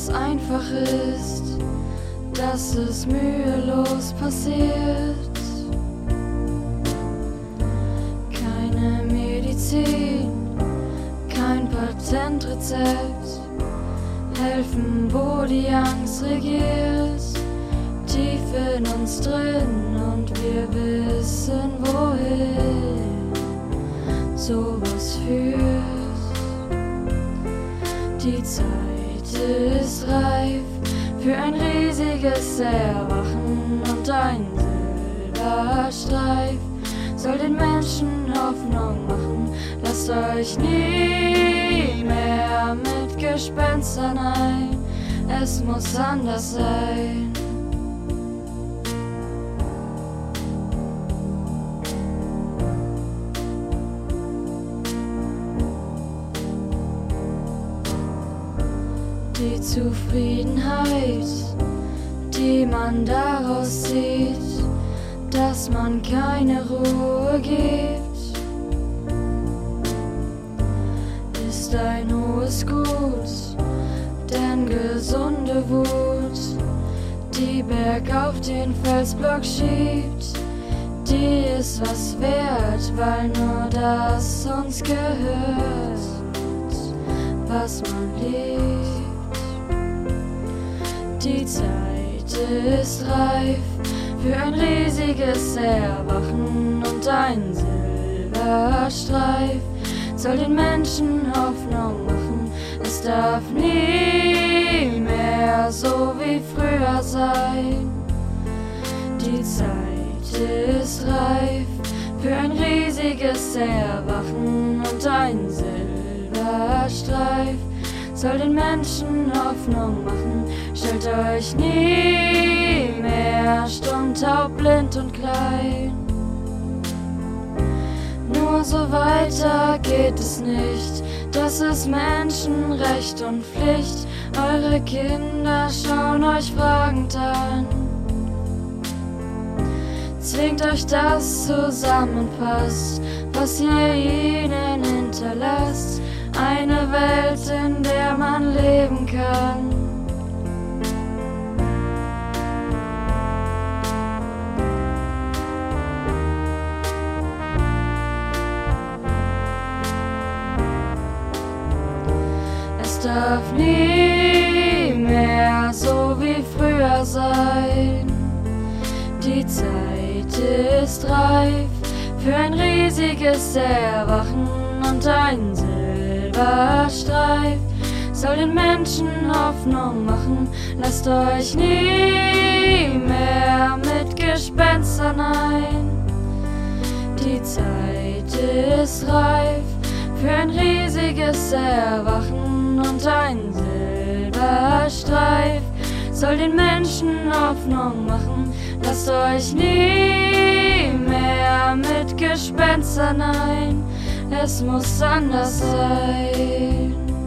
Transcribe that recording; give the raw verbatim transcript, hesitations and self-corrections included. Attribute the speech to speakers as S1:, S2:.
S1: alles einfach ist, dass es mühelos passiert. Keine Medizin, kein Patentrezept helfen, wo die Angst regiert, tief in uns drin, und wir wissen, wohin sowas führt. Die Zeit ist reif für ein riesiges Erwachen, und ein Silberstreif soll den Menschen Hoffnung machen. Lasst euch nie mehr mit Gespenstern ein, es muss anders sein. Die Zufriedenheit, die man daraus sieht, dass man keine Ruhe gibt, ist ein hohes Gut, denn gesunde Wut, die bergauf den Felsblock schiebt, die ist was wert, weil nur das uns gehört, was man liebt. Die Zeit ist reif für ein riesiges Erwachen, und ein Silberstreif soll den Menschen Hoffnung machen. Es darf nie mehr so wie früher sein. Die Zeit ist reif für ein riesiges Erwachen, und ein Silberstreif soll den Menschen Hoffnung machen. Stellt euch nie mehr stumm, taub, blind und klein. Nur so weiter geht es nicht, das ist Menschenrecht und Pflicht. Eure Kinder schauen euch fragend an. Zwingt euch, das zusammenpasst, was ihr ihnen hinterlasst. Eine Welt, in der man leben kann. Es darf nie mehr so wie früher sein. Die Zeit ist reif für ein riesiges Erwachen, und ein Silberstreif soll den Menschen Hoffnung machen. Lasst euch nie mehr mit Gespenstern ein. Die Zeit ist reif für ein riesiges Erwachen, und ein Silberstreif soll den Menschen Hoffnung machen. Lasst euch nie mehr mit Gespenstern ein, es muss anders sein.